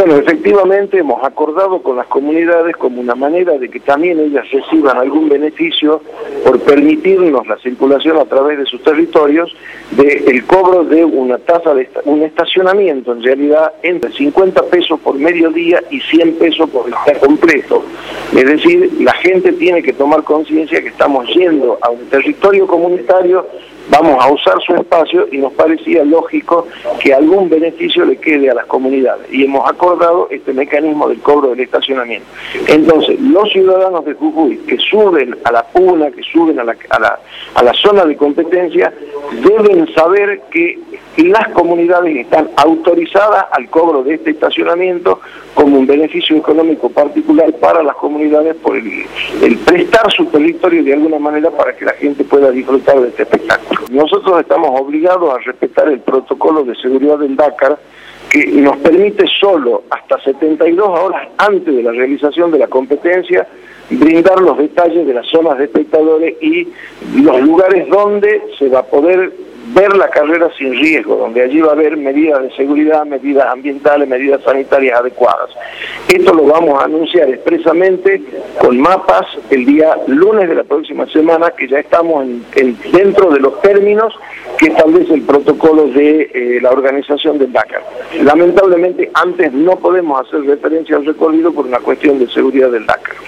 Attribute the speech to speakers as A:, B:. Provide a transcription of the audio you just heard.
A: Bueno, efectivamente hemos acordado con las comunidades como una manera de que también ellas reciban algún beneficio por permitirnos la circulación a través de sus territorios del cobro de una tasa de un estacionamiento, en realidad entre 50 pesos por mediodía y 100 pesos por el día completo. Es decir, la gente tiene que tomar conciencia que estamos yendo a un territorio comunitario, vamos a usar su espacio y nos parecía lógico que algún beneficio le quede a las comunidades. Y hemos acordado este mecanismo del cobro del estacionamiento. Entonces, los ciudadanos de Jujuy que suben a la puna, que suben a la zona de competencia, deben saber que las comunidades están autorizadas al cobro de este estacionamiento como un beneficio económico particular para las comunidades por el prestar su territorio de alguna manera para que la gente pueda disfrutar de este espectáculo. Nosotros estamos obligados a respetar el protocolo de seguridad del Dakar, que nos permite solo hasta 72 horas antes de la realización de la competencia brindar los detalles de las zonas de espectadores y los lugares donde se va a poder ver la carrera sin riesgo, donde allí va a haber medidas de seguridad, medidas ambientales, medidas sanitarias adecuadas. Esto lo vamos a anunciar expresamente con mapas el día lunes de la próxima semana, que ya estamos dentro de los términos que establece el protocolo de la organización del Dakar. Lamentablemente antes no podemos hacer referencia al recorrido por una cuestión de seguridad del Dakar.